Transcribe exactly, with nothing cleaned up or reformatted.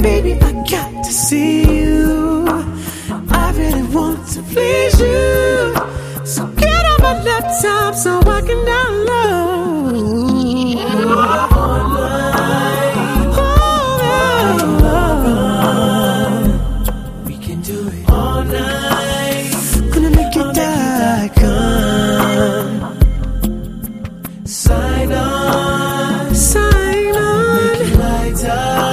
baby, I got to see you. I really want to please you.